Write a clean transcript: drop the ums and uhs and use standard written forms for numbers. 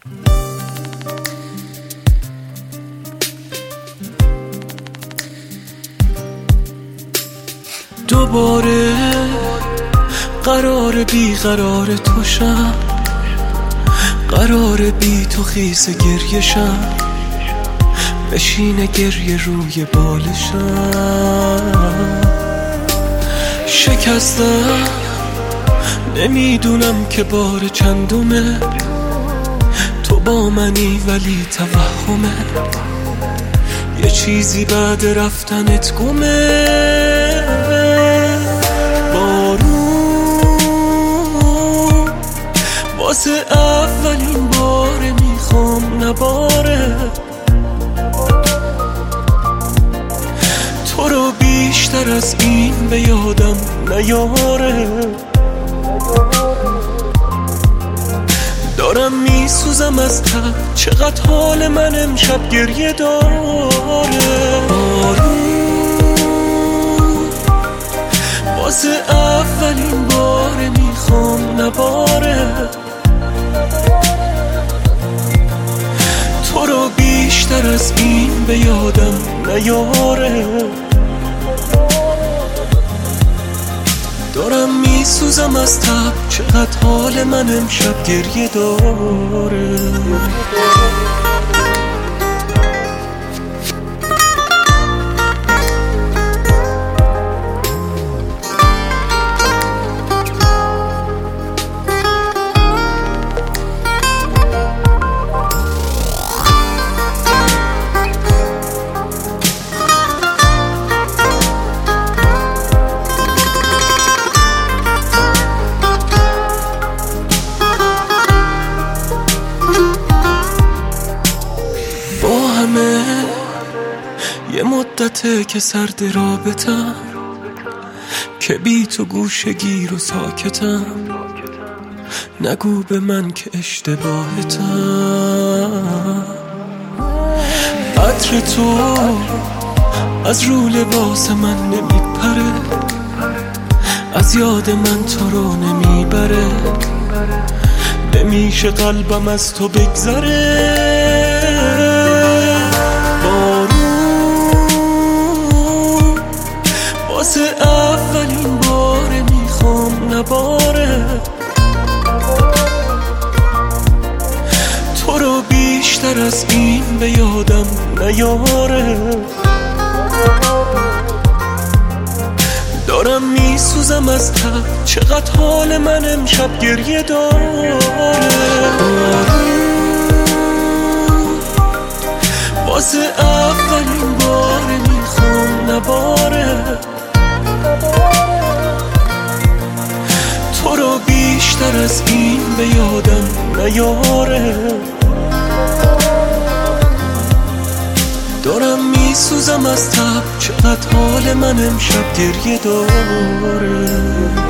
دوباره قرار بیقرار تو شم، قرار بی تو خیس گریه شم، بشینه گریه روی بالشم. شکستم نمیدونم که بار چندمه، تو با منی ولی توهمه، یه چیزی بعد رفتنت گمه. بارون واسه اولین باره میخوام نباره، تو رو بیشتر از این به یادم نیاره. دارم میسوزم از تب، چقدر حال من امشب گریه داره. بارون واسه اولین باره میخوام نباره، تو رو بیشتر از این به یادم نیاره. دارم میسوزم از تب، چقدر حال من امشب گریه داره. یه مدته که سرد رابطم، که بی تو گوشه گیر و ساکتم، نگو به من که اشتباهتم. عطر تو از رو لباس من نمیپره، از یاد من تو رو نمیبره، نمیشه قلبم از تو بگذره. واسه اولین باره میخوام نباره، تو رو بیشتر از این به یادم نیاره. دارم میسوزم از تب، چقدر حال من امشب گریه داره. واسه اولین باره میخوام نباره، تو رو بیشتر از این به یادم نیاره. دارم میسوزم از تب، چقدر حال من امشب گریه داره.